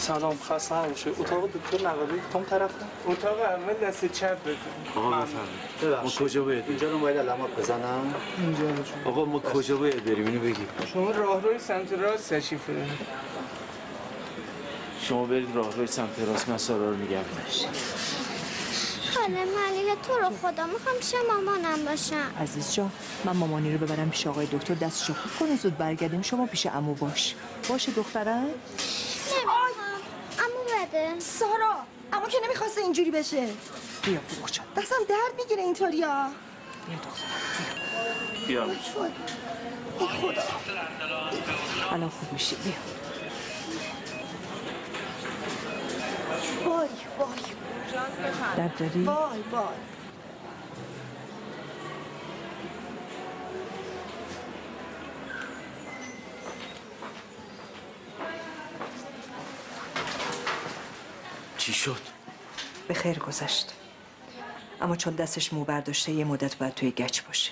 سلام، خسته نباشید. اتاق دکتر نقابی کدوم طرفه؟ اتاق اول دست چپ بزن. آقا بفرمایید. ما کجا باید بریم؟ اینجا رو باید علامت بزنم. اینجا رو آقا ما کجا باید بریم اینو بگیم. شما راهروی سمت راست تشریف ببرید. شما برید راهروی سمت راست، من سارا رو نگه می‌دارم. خاله ملیحه تو رو خدا میخوام پیش مامانم باشم. عزیز جان، من مامانی رو ببرم پیش آقای دکتر، دستشو خوب کنه زود برگردیم. شما پیش عمو باشه دخترم. نمیخوام. عمو بده. سارا، عمو که نمیخواسته اینجوری بشه. بیا فروغ جان، دستم درد میگیره اینطوریا. بیا دخترم بیا. ای خدا. الان خوب میشی. بیا. وای وای. درد داری؟ وای وای. چی شد؟ به خیر گذشت، اما چون دستش مو برداشته یه مدت باید توی گچ باشه.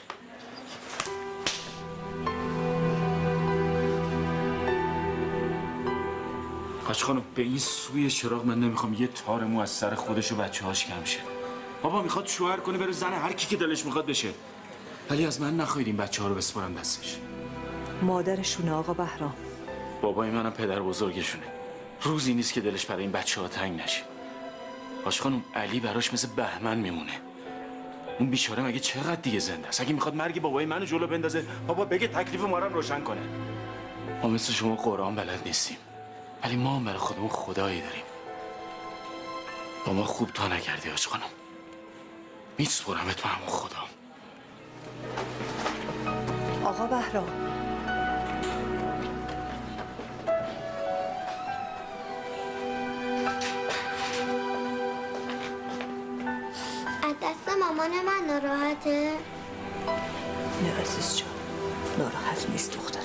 حاج خانم به این سوی چراغ من نمیخوام یه تار مو از سر خودش و بچه‌هاش کم شه. بابا میخواد شوهر کنه بره زن هر کی که دلش میخواد بشه، ولی از من نخواهید این بچه‌ها رو بسپارم دستش. مادرشونه آقا بهرام. بابای منم پدر بزرگشونه. روزی نیست که دلش برای این بچه‌ها تنگ نشه. حاج خانم علی براش مثل بهمن میمونه. اون بیچاره مگه چقدر دیگه زنده است؟ اگه میخواد مرگ بابای منو جلو بندازه، بابا بگه تکلیف ما رو روشن کنه. ما مثل شما قرآن بلد نیستیم، ولی ما هم برای خودمون خدایی داریم. با ما خوب تا نکردی حاج خانم. میسپرمت به همون خدا. آقا بهرام، از دست مامان من ناراحته؟ نه عزیز جان، ناراحت نیست دخترم.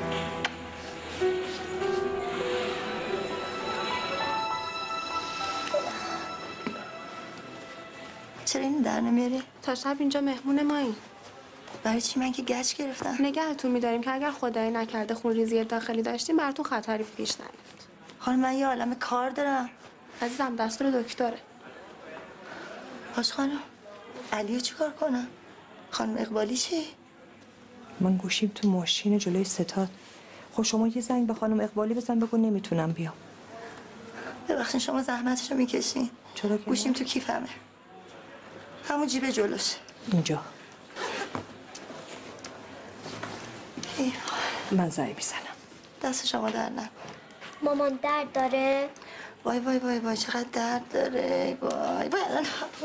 چرا اینو در نمیاری؟ تا شب اینجا مهمون مایی. برای چی؟ من که گچ گرفتم. نگهتون می‌داریم که اگر خدایی نکرده خونریزی داخلی داشتیم براتون خطری پیش نیاد. خانم من یه عالمه کار دارم. عزیزم دستور دکتره. باش خانم. علیو چیکار کنم؟ خانم اقبالی چی؟ من گوشیم تو ماشین جلوی ستاد. خب شما یه زنگ به خانم اقبالی بزن بگو نمیتونم بیام. ببخشید شما زحمتشو میکشین. چرا که گوشیم تو کیفمه. همون جیب جلوش. اینجا. ای من زنگ میزنم. دست شما در نکن. مامان درد داره؟ وای وای وای وای چقدر درد داره. وای وای الان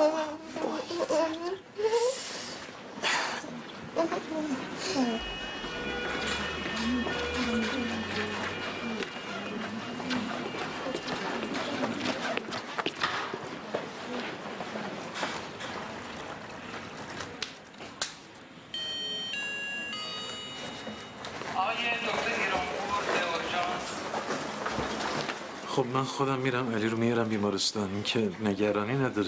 خب من خودم میرم علی رو میارم بیمارستان، این که نگرانی نداره.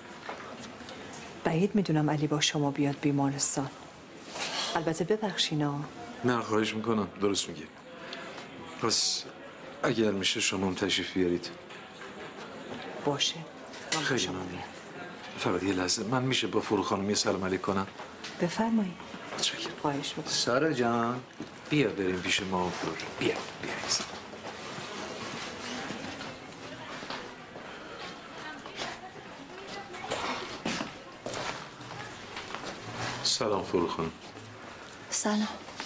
بعید میدونم علی با شما بیاد بیمارستان. البته ببخشینا. نه خواهش میکنم، درست میگی. پس اگر میشه شما هم تشریف بیارید. باشه. خیلی ممنون. فقط یه لحظه من میشه با فروغ خانم یه سلام علیک کنم؟ بفرمایید. متشکرم. خواهش میکنم. سارا جان بیا بریم پیش ما و فروغ. بیا. سلام فروغ خانم. سلام.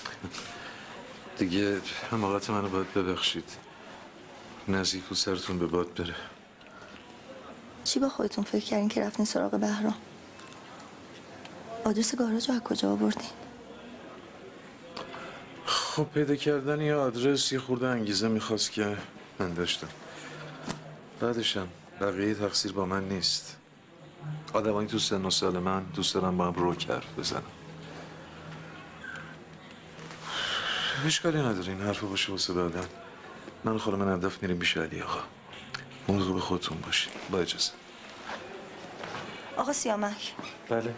دیگه حماقت منو باید ببخشید. نزدیک و سرتون به باد بره. چی با خودتون فکر کردین که رفتین سراغ بهرام؟ آدرس گاراژ از کجا آوردین؟ خب پیدا کردن یه آدرس یه خورده انگیزه میخواست که من داشتم. بعدشم بقیه تقصیر با من نیست. آدمایی تو سن و سال من دوست دارم با هم روک حرف بزنم. اشکالی نداره این حرف باشه واسه بعدن. من خانم ندف میریم بیش علی آقا. مراقب به خودتون باشین. با اجازه. آقا سیامک. بله.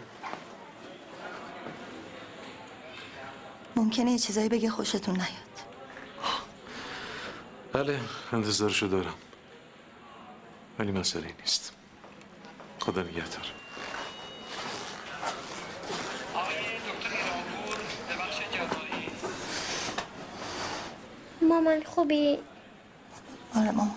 ممکنه یه چیزایی بگه خوشتون نیاد. بله انتظارشو دارم. ولی مسئله نیست. خدا نگهدار. مامان خوبی؟ آره مامان.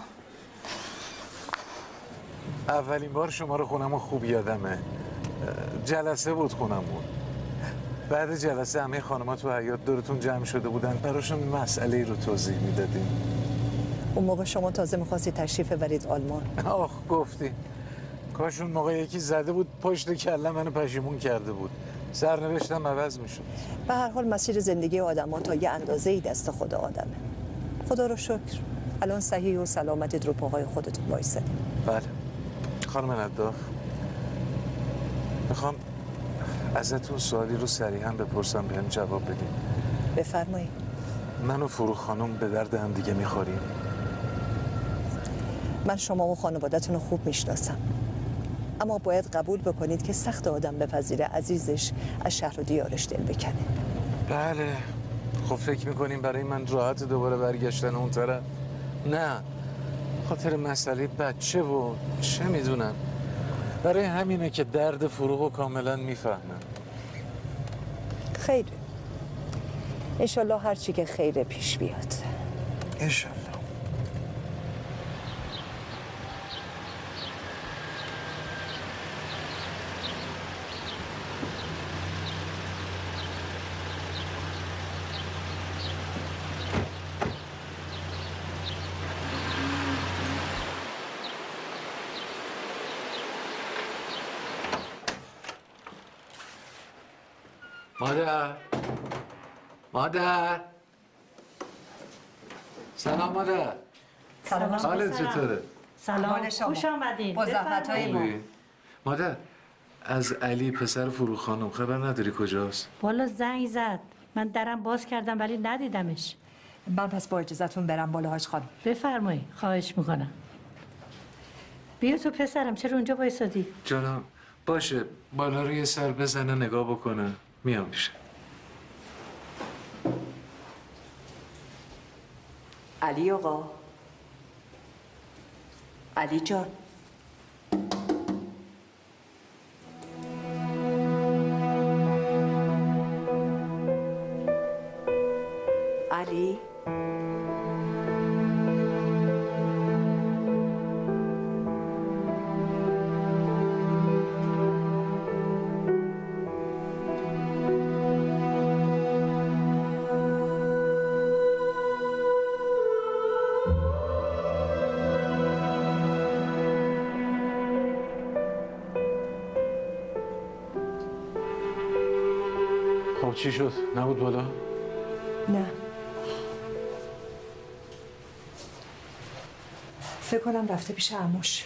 اولین بار شما رو خونمون خوب یادمه. جلسه بود خونمون. بعد جلسه همه خانم‌ها تو حیاط دورتون جمع شده بودن، براشون مسئله رو توضیح میدادیم. اون موقع شما تازه می‌خواستی تشریف ببرید آلمان. آخ گفتی. کاش اون موقع یکی زده بود پشت کله منو پشیمون کرده بود. سرنوشتم عوض میشد. به هر حال مسیر زندگی آدم‌ها تا یه اندازه‌ای دست خود آدمه. خدا رو شکر الان صحیح و سلامتت رو پاهای خودتون وایسادی. بله. خانم نداخ، میخوام ازتون سوالی رو صریحاً بپرسم بهم جواب بدید. بفرمایید. من و فروخ خانم به درد هم دیگه میخوریم. من شما و خانوادتون رو خوب میشناسم، اما باید قبول بکنید که سخت آدم بپذیره عزیزش از شهر و دیارش دل بکنه. بله. خب فکر میکنیم برای من راحت دوباره برگشتن اون طرف؟ نه، خاطر مسئله بچه و چه میدونم. برای همینه که درد فروغ رو کاملا میفهمم. خیره، انشالله هر چی که خیره پیش بیاد. انشالله. مادر سلام مادر. سلام. حالت چطوره؟ سلام، خوش آمدین. با زحمت‌های ما. مادر، از علی پسر فروخ خانم خبر نداری کجاست؟ والا زنگ زد، من درم باز کردم ولی ندیدمش. من پس با اجازهتون برم بالا حاج خانم. بفرمایید، خواهش میکنم. بیا تو پسرم، چرا اونجا وایسادی؟ جانم باشه، بالا رو یه سر بزنه نگاه بکنه، میام میشه. علی آقا، علی جان. علی خب چی شد؟ نبود بالا؟ نه، فکر کنم رفته پیش عموش.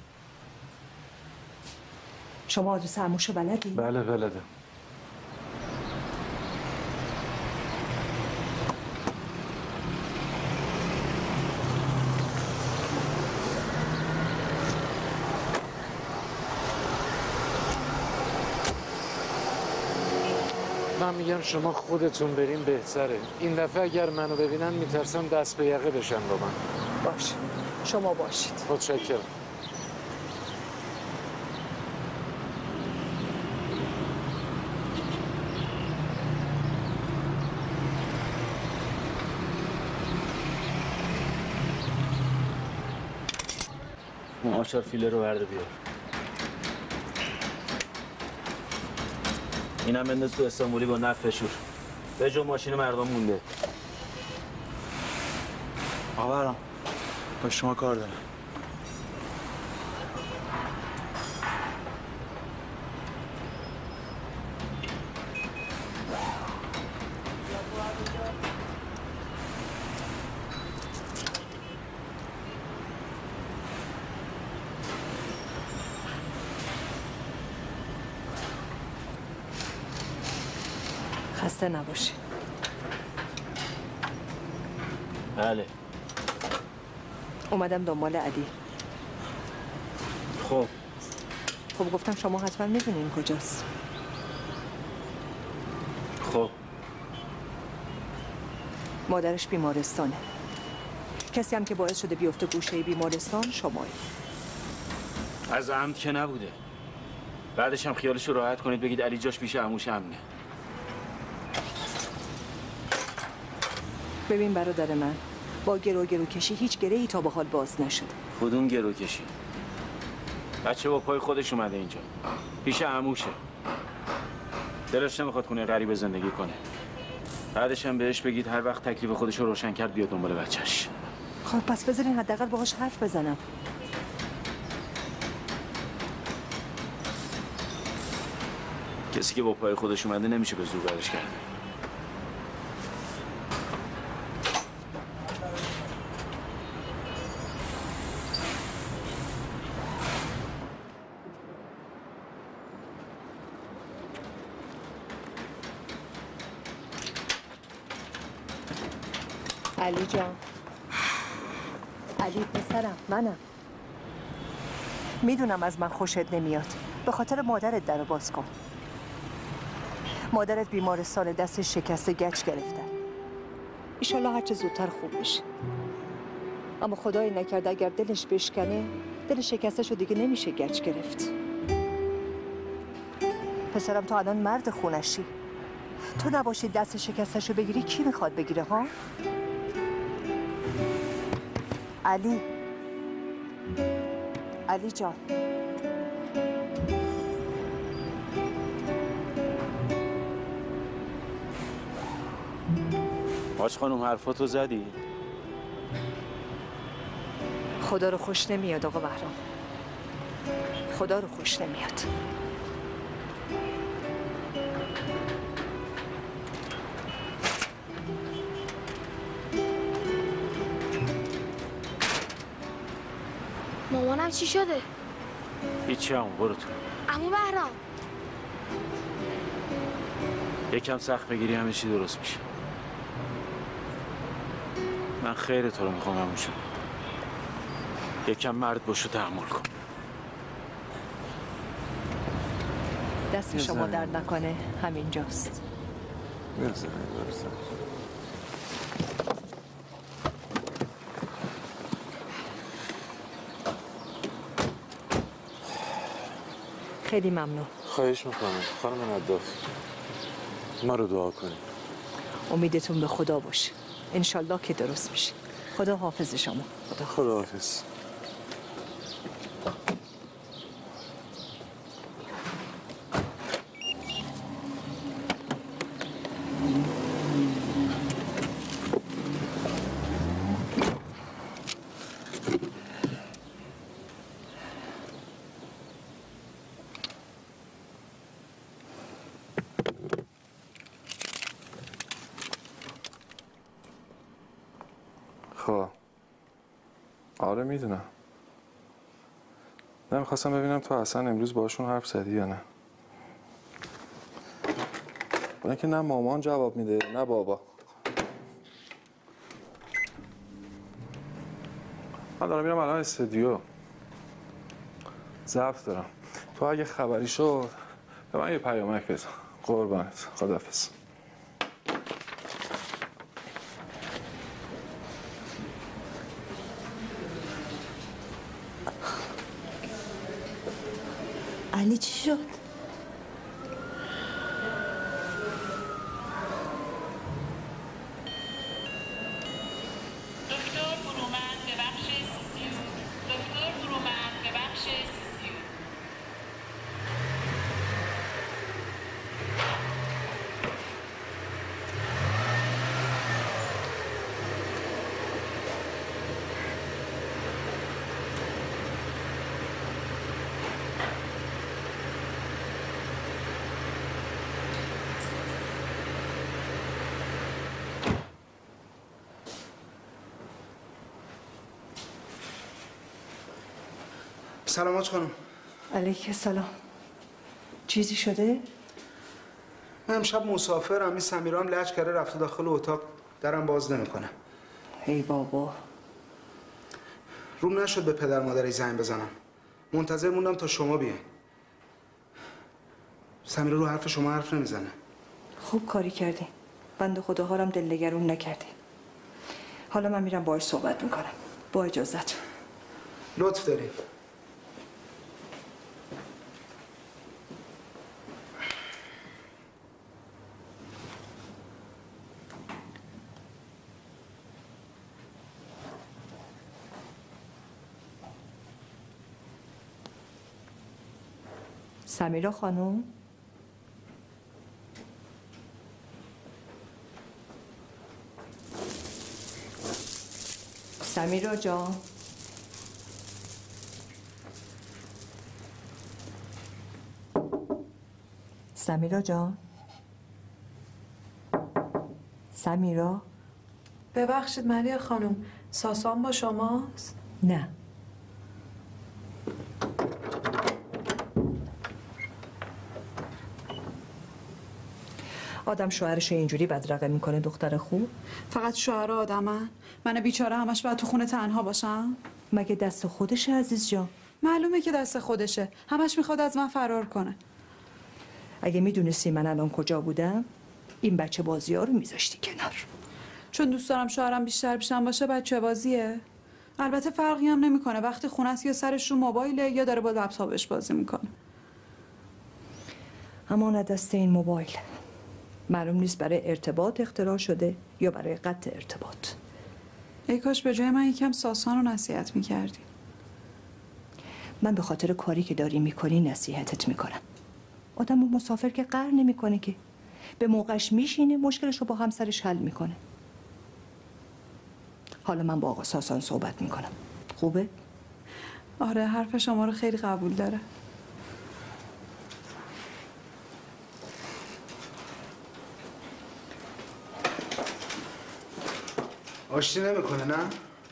شما آدرس عموشو بلدی؟ بله بلدم. من میگم شما خودتون برین بهتره. این دفعه اگر منو ببینن میترسم دست به یقه بشن با من. باش، شما باشید. متشکرم. اون آشار فیله رو برده بیار. اینم بنداز تو استانبولی با نفت فشور. به جا ماشین مردم مونده. آورم با شما کار دارم. خسته نباشی. بله. اومدم دنبال علی. خب گفتم شما حتما میدونین کجاست. خب مادرش بیمارستانه. کسی هم که باعث شده بیفته گوشه بیمارستان شمایی. از عمد که نبوده. بعدش هم خیالشو راحت کنید بگید علی جاش پیش عموش امنه. ببین برادر من، با گرو کشی هیچ گره‌ای تا به حال باز نشده. کدوم گرو کشی؟ بچه با پای خودش اومده اینجا، پیش عموشه. دلش نمیخواد خونه غریبه زندگی کنه. بعدش هم بهش بگید هر وقت تکلیف خودش رو روشن کرد بیاد دنبال بچه‌ش. خب پس بذارین حداقل باهاش حرف بزنم. کسی که با پای خودش اومده نمیشه به زور برش کرد. علی جان، علی پسرم، منم. میدونم از من خوشت نمیاد. به خاطر مادرت درو باز کن. مادرت بیمارستان دستش شکسته گچ گرفتن. ایشالله هرچه زودتر خوب میشه. اما خدای نکرده اگر دلش بشکنه، دل شکستشو دیگه نمیشه گچ گرفت. پسرم تو الان مرد خونشی. تو نباشی دست شکستشو بگیری کی میخواد بگیره ها؟ علی جان، حاج خانم حرفاتو زدی؟ خدا رو خوش نمیاد آقا بهرام. خدا رو خوش نمیاد. مامانم چی شده؟ هیچی همون، برو تو. عمو بهرام، یکم سخت بگیری همه چی درست میشه. من خیر تو رو میخوام همونشون. یکم مرد باش و تحمل کن. دست شما درد نکنه، همینجاست. خیلی ممنون. خواهش میکنم خانم نداف، ما رو دعا کنیم. امیدتون به خدا باشه. انشالله که درست میشه. خدا حافظ شما. خدا حافظ. خب آره میدونم. نمیخواستم ببینم تو اصلا امروز باشون حرف زدی یا نه. با اینکه نه مامان جواب میده نه بابا. من دارم میرم الان استودیو ضبط دارم. تو اگه خبری شد به من یه پیامک بزن. قربانت. خداحافظ. علی چی شد؟ دکتر برومند به بخش CCU. دکتر برومند به بخش CCU. سلام حاج خانم. علیک سلام. چیزی شده؟ من امشب مسافرم. این سمیرام لج کرده رفته داخل اتاق، درم باز نمیکنه. ای بابا. روم نشد به پدر مادری زنگ بزنم. منتظر موندم تا شما بیاین. سمیرا رو حرف شما حرف نمیزنه. خوب کاری کردی. بنده خداها رم دلنگرون نکردی. حالا من میرم باهاش صحبت میکنم. با اجازت. لطف داری. سمیرا خانم؟ سمیرا جان؟ سمیرا جان؟ سمیرا؟ ببخشید ملیحه خانم، ساسان با شماست؟ نه. آدم شوهرش اینجوری بدرقه میکنه دختر خوب؟ فقط شوهر آدمن؟ من بیچاره همش باید تو خونه تنها باشم؟ مگه دست خودشه عزیز جان؟ معلومه که دست خودشه، همش میخواد از من فرار کنه. اگه میدونستی من الان کجا بودم این بچه بازی ها رو میذاشتی کنار. چون دوست دارم شوهرم بیشتر پیشم باشه بچه بازیه. البته فرقی هم نمیکنه وقتی خونه است یا سرش رو موبایله یا داره با لپتاپش بازی میکنه. اما دست این موبایل معلوم نیست برای ارتباط اختراع شده یا برای قطع ارتباط. ای کاش به جای من یکم ساسان رو نصیحت میکردی. من به خاطر کاری که داری میکنی نصیحتت میکنم. آدم و مسافر که قهر نمیکنه که به موقعش میشینه مشکلش رو با همسرش حل میکنه. حالا من با آقا ساسان صحبت میکنم. خوبه؟ آره حرف شما رو خیلی قبول داره. آشتی نمیکنه نه؟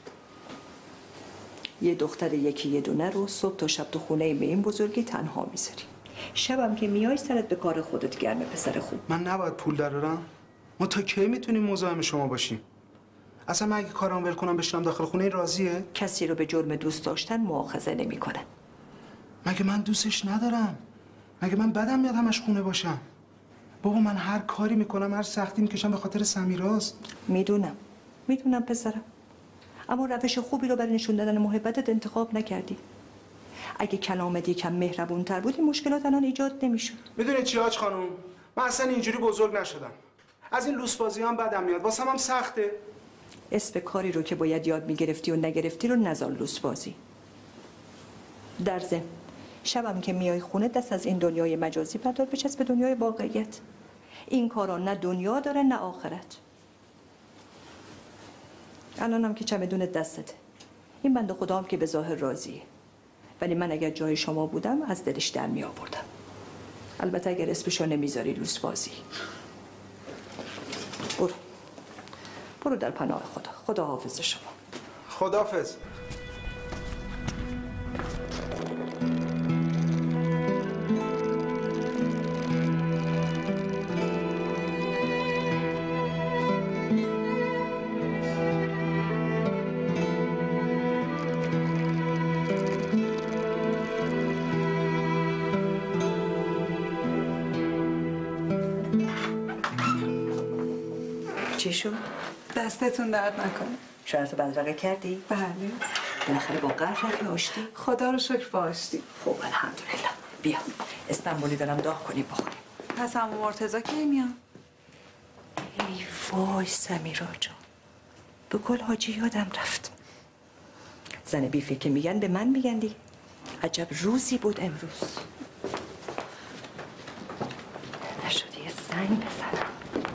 یه دختر یکی یه دونه رو صبح تا شب تو خونه به این بزرگی تنها میذاری. شبم که میای سرت به کار خودت گرمه پسر خوب. من نباید پول درارم؟ ما تا کی میتونیم مزاحم شما باشیم؟ اصلا من اگه کارم ول کنم بشینم داخل خونه این راضیه؟ کسی رو به جرم دوست داشتن مؤاخذه نمیکنه. مگه من دوستش ندارم؟ مگه من بدم میاد همش خونه باشم؟ بابا من هر کاری میکنم هر سختی میکشم به خاطر سمیراست. میدونم پسرم، اما روش خوبی رو برای نشون دادن محبتت انتخاب نکردی. اگه کلامت یکم مهربون‌تر بود این مشکلات الان ایجاد نمیشد. میدونی چی حاج خانم؟ من اصلا اینجوری بزرگ نشدم. از این لوس بازی هم بدم میاد. واسم هم سخته. اسم کاری رو که باید یاد میگرفتی و نگرفتی رو نذار لوس بازی. در ضمن شبم که میای خونه دست از این دنیای مجازی بردار بچسب به دنیای واقعیت. این کارا نه دنیا داره نه آخرت. الانم که چمدون دستته. این بنده خدا هم که به ظاهر راضیه. ولی من اگر جای شما بودم از دلش در می آوردم. البته اگر اسمشو نمیذاری لوس بازی. برو در پناه خدا. خدا حافظ شما. خداحافظ. چی شد؟ دستتون درد نکنه. شوهرتو بدرقه کردی؟ بله. بالاخره با قهر رفتی آشتی؟ خدا رو شکر با آشتی. خب الحمدلله. بیا استنبولی دارم داغ کنیم بخوریم. پس عمو مرتضی کی میاد؟ ای وای سمیرا جان، به گل حاجی یادم رفت. زن بی فکر میگن به من میگن دیگه. عجب روزی بود امروز. نشد یه زنگ بزنم.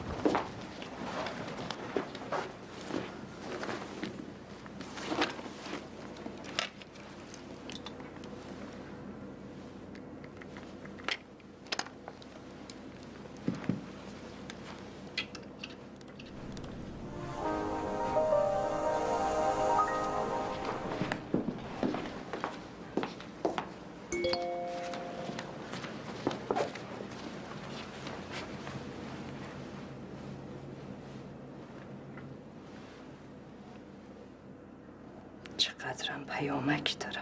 چقدرم پیامک دارم.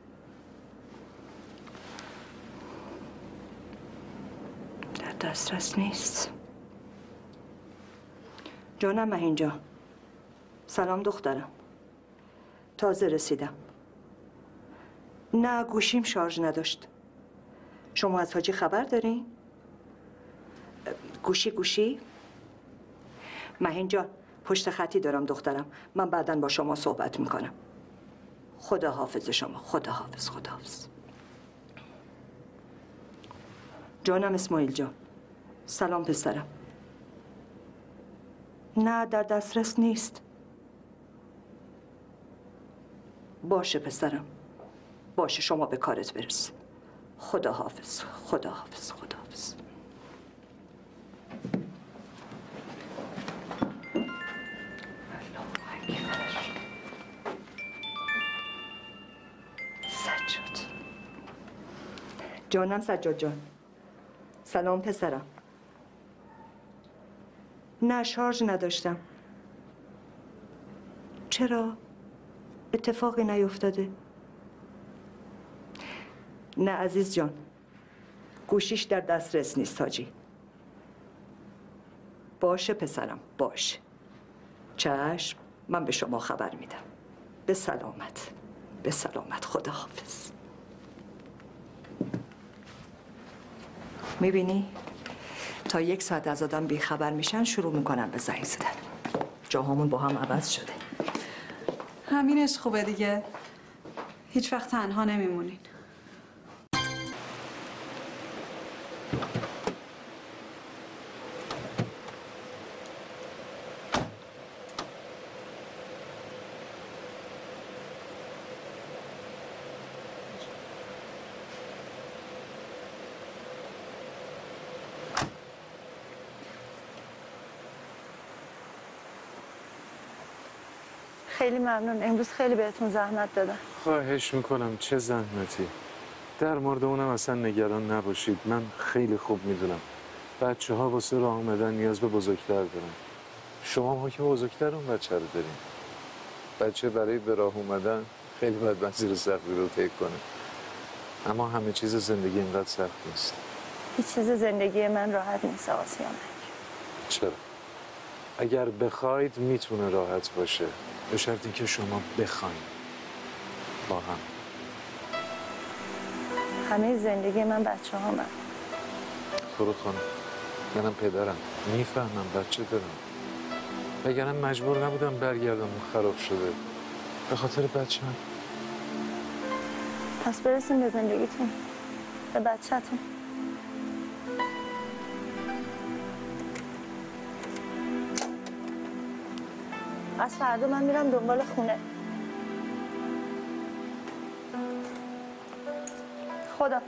در دسترس نیست. جانم مهین جان. سلام دخترم. تازه رسیدم. نه گوشیم شارژ نداشت. شما از حاجی خبر دارین؟ گوشی؟ مهین جان پشت خطی دارم دخترم. من بعداً با شما صحبت میکنم. خدا حافظ شما. خدا حافظ. جانم اسماعیل جان. سلام پسرم. نه در دسترس نیست. باشه پسرم، باشه، شما به کارت برس. خدا حافظ، خدا حافظ، خدا حافظ. سجاد جانم. سجاد جان سلام پسرم. نه شارژ نداشتم. چرا؟ اتفاقی نیفتاده؟ نه عزیز جان، گوشیش در دسترس نیست حاجی. باشه پسرم، باشه. چشم، من به شما خبر میدم. به سلامت، به سلامت. خدا حافظ. میبینی؟ تا 1 ساعت از آدم بیخبر میشن شروع میکنن به زنگ زدن. جاهامون با هم عوض شده. همینش خوبه دیگه. هیچ وقت تنها نمیمونین. خیلی ممنون. امروز خیلی بهتون زحمت دادم. خواهش میکنم، چه زحمتی. در مورد اونم اصلا نگران نباشید. من خیلی خوب میدونم بچه ها واسه راه آمدن نیاز به بزرگتر دارن. شما ها که بزرگتر اون بچه رو دارین. بچه برای به راه اومدن خیلی باید مسیر سختی رو طی کنه. اما همه چیز زندگی اینقدر سخت نیست. هیچ چیز زندگی من راحت نیست آقا سیامک. چرا؟ اگر بخواید میتونه راحت باشه، به شرطی که شما بخواید با هم. همه زندگی من بچه ها من. فرود خانم، منم پدرم، میفهمم بچه دارم. وگرنه مجبور نبودم برگردم و خراب شده به خاطر بچه هم. پس برسیم به زندگیتون، به بچه‌تون. از فردا من میرم دنبال خونه. خداحافظ.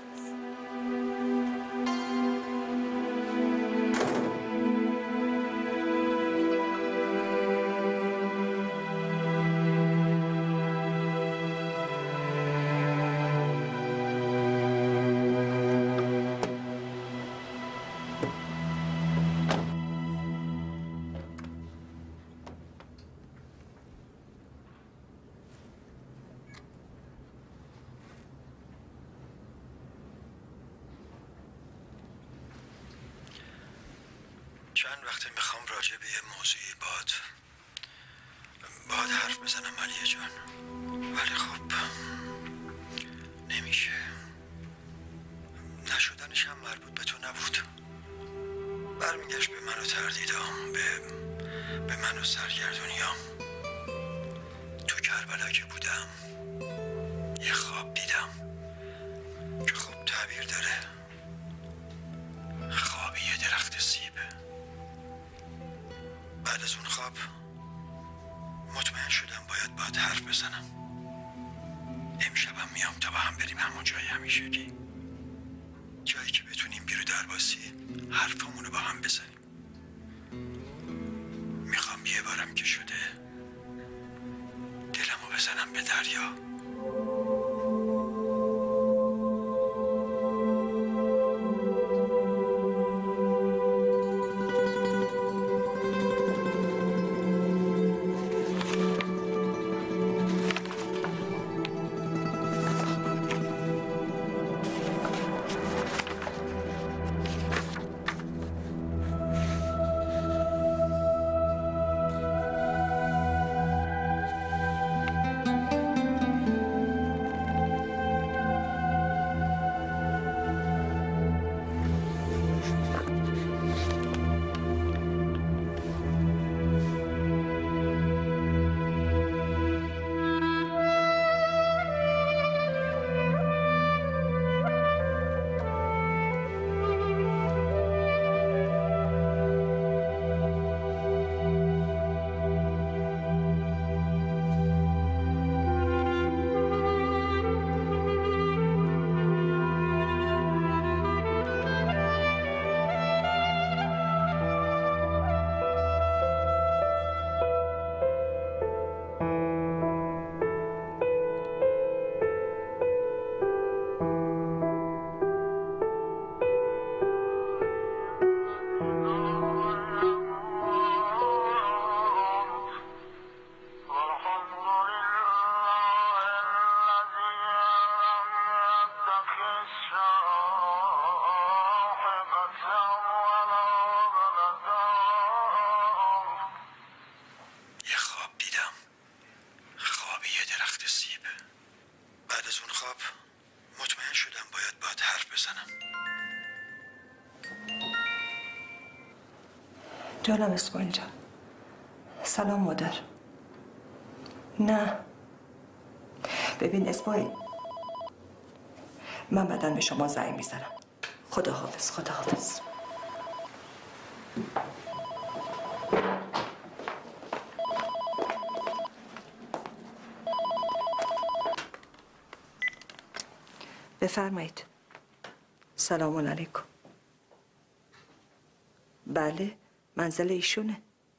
چند وقته میخوام راجع به یه موضوعی باهات حرف بزنم علیه جان، ولی خب نمیشه. نشدنش هم مربوط به تو نبود. برمیگشت به من و تردیدام، به من و سرگردونیام. تو کربلا که بودم یه خواب دیدم که خوب تعبیر داره. خوابی یه درخت سیب. بعد از اون خواب مطمئن شدم باید حرف بزنم. امشبم میام تا با هم بریم همون جای همیشگی، جایی که بتونیم بیرو درباسی حرفمونو با هم بزنیم. میخوام یه بارم که شده دلمو بزنم به دریا. جانم اسماعیل جان. سلام مادر. نه ببین اسماعیل، من بعداً به شما زنگ میزنم. خداحافظ. خداحافظ. بفرمایید. سلام علیکم. بله منزل ایشونه.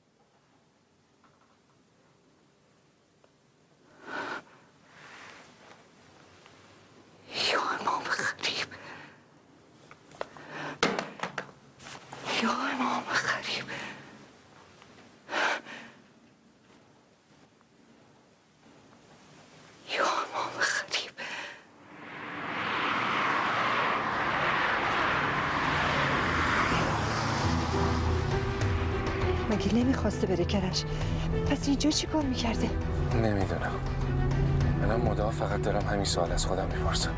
یا امام غریب، یا امام غریب. یا امام غریب. مگه نمیخواسته بره کرج؟ پس اینجا چی کار میکرده؟ نمیدونم. منم مدام فقط دارم همین سوال از خودم میپرسم.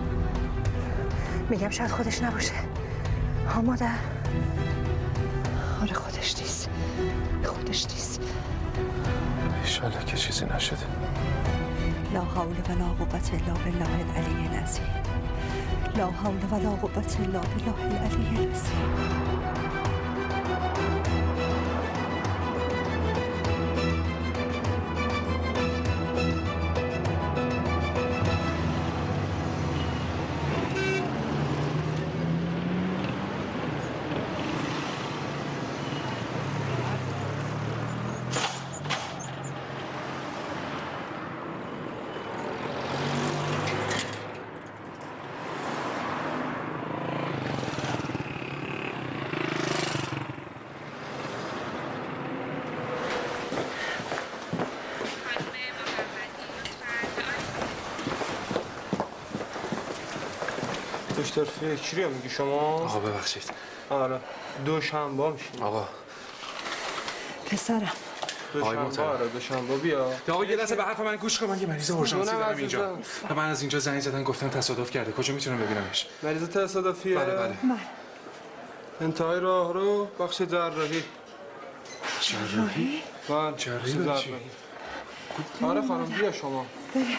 میگم شاید خودش نباشه. ها مادر؟ آره خودش نیست. خودش نیست. انشالله که چیزی نشده. لا حول ولا قوة الا بالله العلی العظیم. لا حول ولا قوة الا بالله العلی العظیم. دکتر فکری رو میگی شما؟ آقا ببخشید. آره دوشنبه میشیم. آقا پسرم دوشنبه. آره دوشنبه بیا. آقا یه لحظه به حرف من گوش کن. من یه مریض اورژانسی دارم اینجا. من از اینجا زنگ زدن گفتن تصادف کرده. کجا میتونم ببینمش؟ مریض تصادفیه؟ بله. انتهای راه رو بخش جراحی. جراحی؟ بله جراحی. آره خانم بیا شما.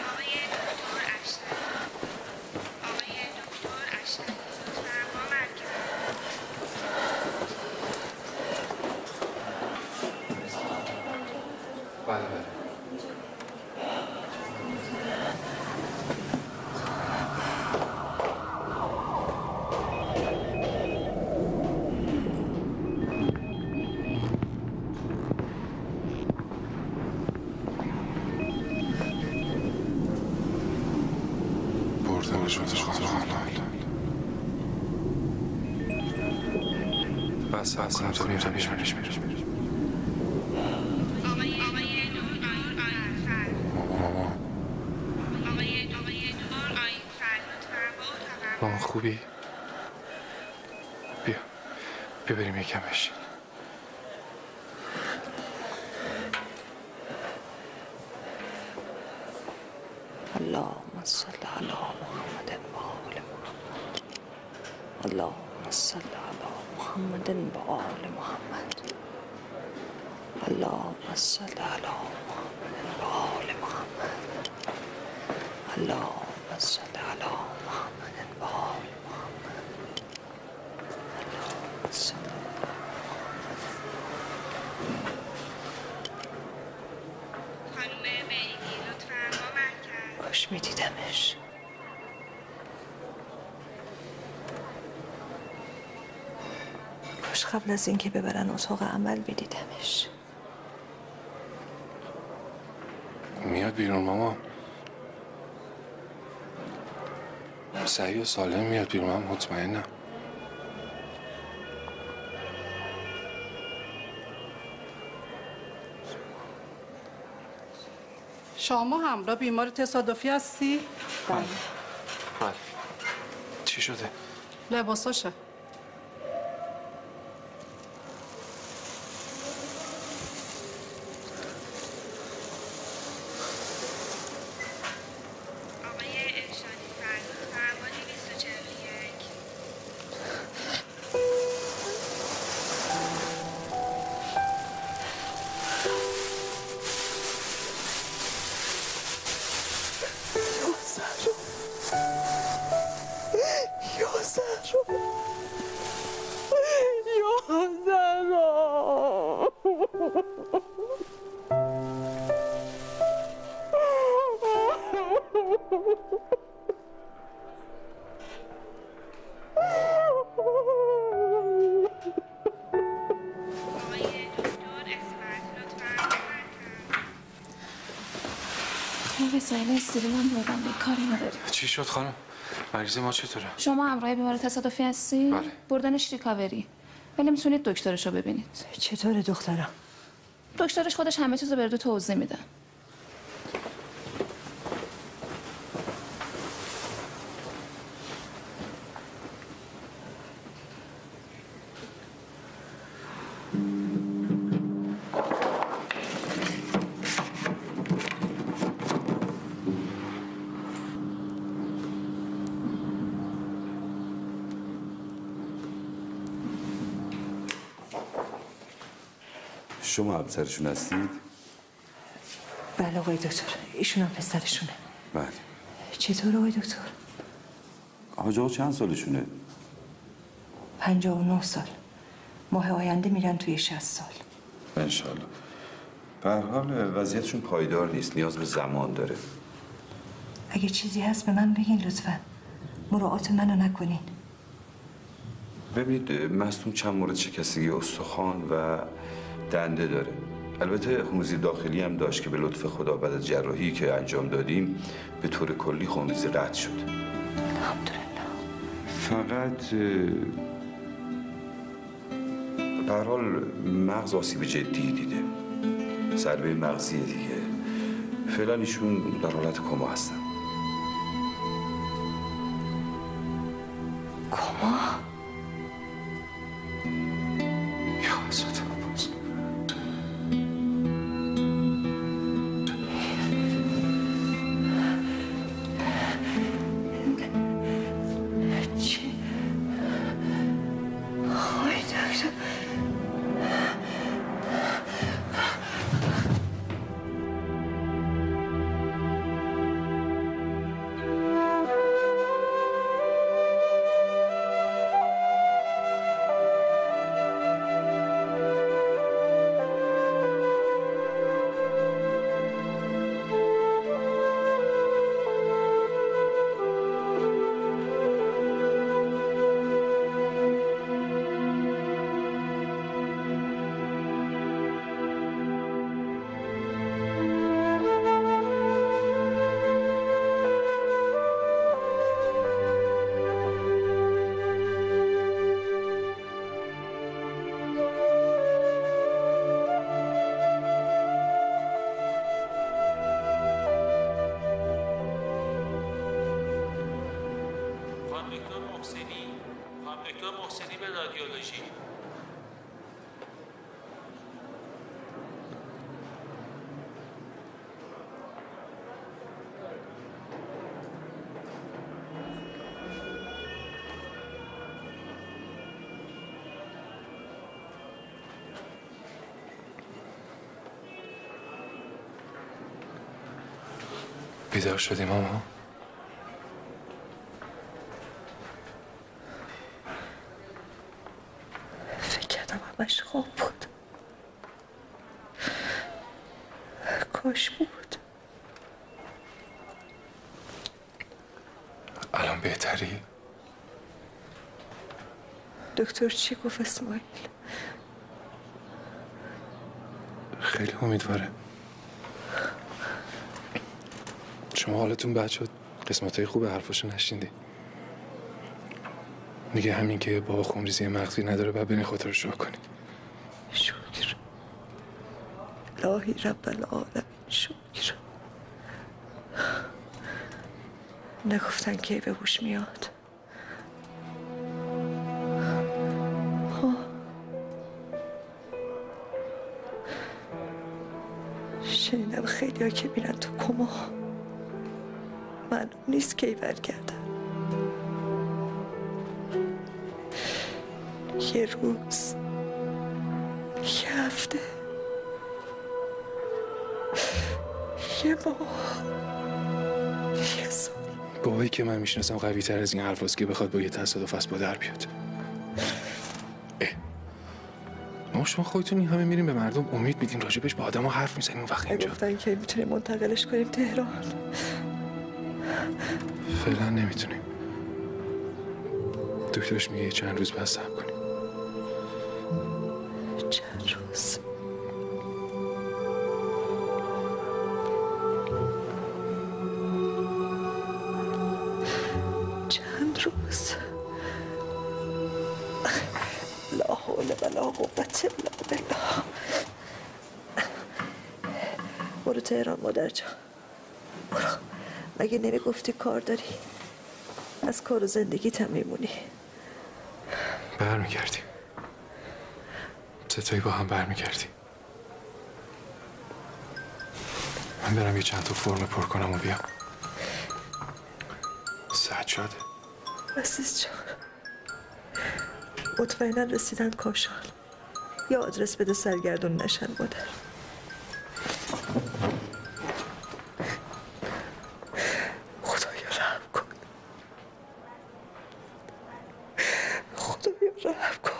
بس کنم تو میرمش مامان خوبی؟ بیا بریم یکم بشین. اللهم صل علی محمد و آل محمد. اللهم صل علی محمد و آل محمد. اللهم صل علی محمد و آل محمد. اللهم صل علی محمد و آل محمد. اللهم صل کاش میدیدمش. کاش قبل از اینکه ببرن اتاق عمل میدیدمش. میاد بیرون ماما. صحیح و سالم میاد بیرون. من مطمئنم. شما همراه بیمار تصادفی هستی؟ بله. چی شده؟ لباساشه. وسایل استیریم هم بردم به کاری نداری. چی شد خانم؟ مریض ما چطوره؟ شما همراه بیمار تصادفی هستی؟ بله. بردنش ریکاوری. ولی میتونید دکترش رو ببینید. چطوره دخترم؟ دکترش خودش همه چیز رو برده توضیح میده. شما همسرشون هستید؟ بله آقای دکتر، ایشون هم پسرشونه. بله. چطور آقای دکتر؟ حاج آقا چند سالشونه؟ 59 سال. ماه آینده میرن توی 60 سال. انشالله. به هر حال وضعیتشون پایدار نیست، نیاز به زمان داره. اگه چیزی هست به من بگین لطفاً. مراعات منو نکنین. ببینید مصدوم چند مورد شکستگی استخوان و دنده داره. البته خونریزی داخلی هم داشت که به لطف خدا بعد از جراحی که انجام دادیم به طور کلی خونریزی قطع شد. الحمدلله. فقط به هر حال مغز آسیب جدی دیده. ضربه مغزی دیگه. فعلا ایشون در حالت کما هستن. کما؟ یا حضرت عباس. چی؟ آی دکتر. دکتر محسنی به رادیولوژی. بیدار شدی ماما؟ فکر کردم همش خواب بود. کاش بود. الان بهتری؟ دکتر چی گفت اسماعیل؟ خیلی امیدواره. شما حالتون بد شد، قسمت‌های خوب حرفاشو نشنیدی. میگه همین که بابا خونریزی مغزی نداره باید برین خودت رو شروع کنی. شکر الهی رب العالمین، شکر. نگفتن که به هوش میاد. شنیدم خیلی ها که میرن تو کما معلوم نیست کی برگردن. یه روز، یه هفته، یه ماه، یه سال. بابایی که من میشناسم قوی تر از این حرف هست که بخواد با یه تصادف از با در بیاد. ما شما خودتون این همه میریم به مردم امید میدین، راجبش با آدم ها حرف میزنیم اون وقت اینجا. گفتن که میتونیم منتقلش کنیم تهران. فعلا نمیتونیم. دکترش میگه چند روز بس صبر کنیم. چند روز؟ فیروز، لا حول ولا قوت الا بالله. برو تهران مادر جان، برو. مگه نمیگفتی کار داری؟ از کار و زندگیت هم میمونی. برمیگردیم، ستایی با هم برمیگردیم. من برم یه چند تا فرم پر کنم و بیام. سجاده عزیز جان، مطمئنا رسیدن کاشان. یا آدرس بده سرگردون نشن مادر. خدایا رحم کن، خدایا رحم کن.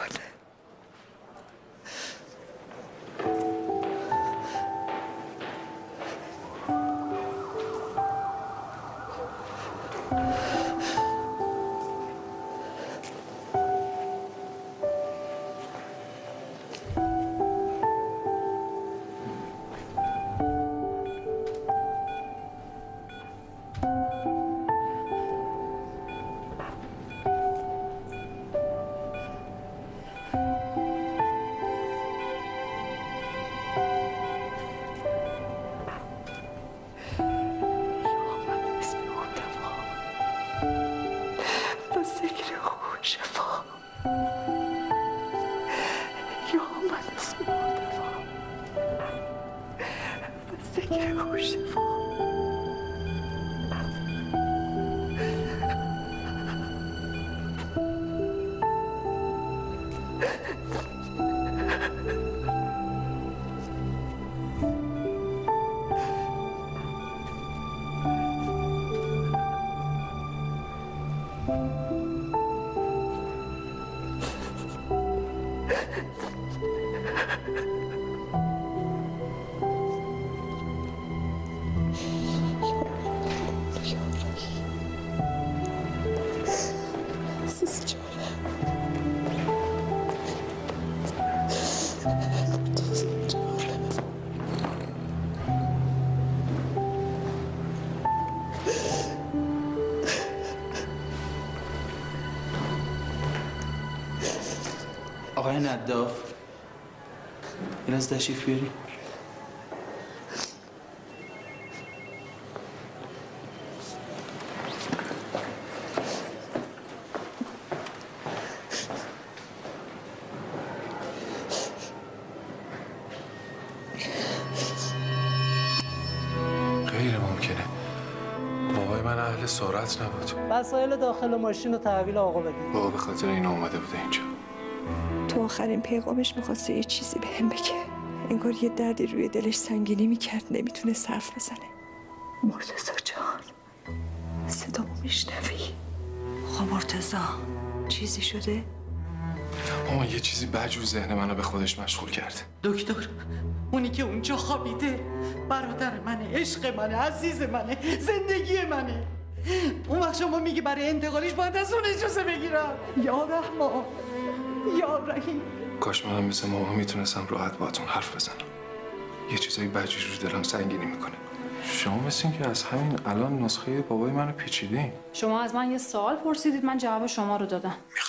آقای نداف، این از تشریف بیاری. غیر ممکنه. بابای من اهل سرعت نبود. وسایل داخل ماشین رو تحویل آقا بدید. بابا به خاطر این اومده بوده اینجا. تو آخرین پیغامش میخواسته یه چیزی بهم بگه. انگار یه دردی روی دلش سنگینی میکرد، نمیتونه حرف بزنه. مرتضی جان، صدامو میشنوی؟ خب مرتضی، چیزی شده؟ ماما یه چیزی بجور ذهن منو به خودش مشغول کرد. دکتر، اونی که اونجا خوابیده برادر منه، عشق منه، عزیز منه، زندگی منه. اون وقت شما میگی برای انتقالش باید از اون اجازه بگیرم. یا رحمان، یا رحیم. کاش منم مثل ماما میتونستم راحت باهاتون حرف بزنم. یه چیزایی بجور رو دلم سنگینی میکنه. شما مثل این که از همین الان نسخه بابای منو پیچیدین. شما از من یه سوال پرسیدید، من جواب شما رو دادم.